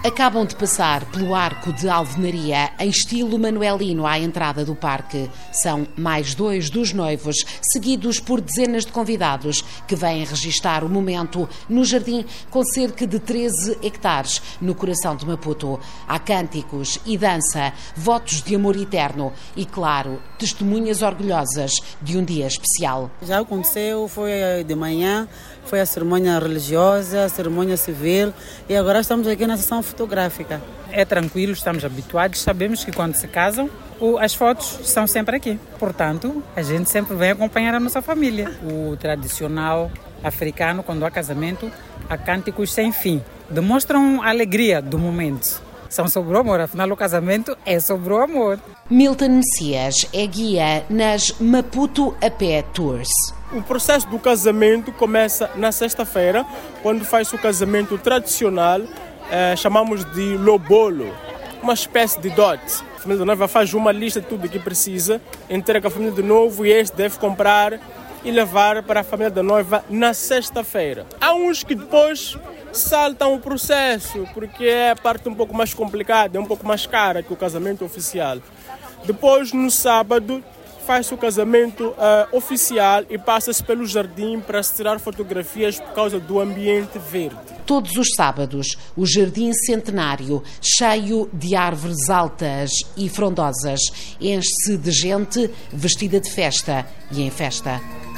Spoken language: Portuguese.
Acabam de passar pelo arco de alvenaria em estilo manuelino à entrada do parque. São mais 2 dos noivos, seguidos por dezenas de convidados que vêm registar o momento no jardim com cerca de 13 hectares no coração de Maputo. Há cânticos e dança, votos de amor eterno e, claro, testemunhas orgulhosas de um dia especial. Já aconteceu, foi de manhã, foi a cerimônia religiosa, a cerimônia civil e agora estamos aqui na sessão fotográfica. É tranquilo, estamos habituados, sabemos que quando se casam, as fotos são sempre aqui. Portanto, a gente sempre vem acompanhar a nossa família. O tradicional africano, quando há casamento, há cânticos sem fim. Demonstram a alegria do momento. São sobre o amor, afinal o casamento é sobre o amor. Milton Messias é guia nas Maputo a Pé Tours. O processo do casamento começa na sexta-feira, quando faz o casamento tradicional, chamamos de lobolo, uma espécie de dote. A família da noiva faz uma lista de tudo o que precisa, entrega a família do noivo e este deve comprar e levar para a família da noiva na sexta-feira. Há uns que depois saltam o processo, porque é a parte um pouco mais complicada, é um pouco mais cara que o casamento oficial. Depois, no sábado, faz o casamento oficial e passa-se pelo jardim para se tirar fotografias por causa do ambiente verde. Todos os sábados, o Jardim Centenário, cheio de árvores altas e frondosas, enche-se de gente vestida de festa e em festa.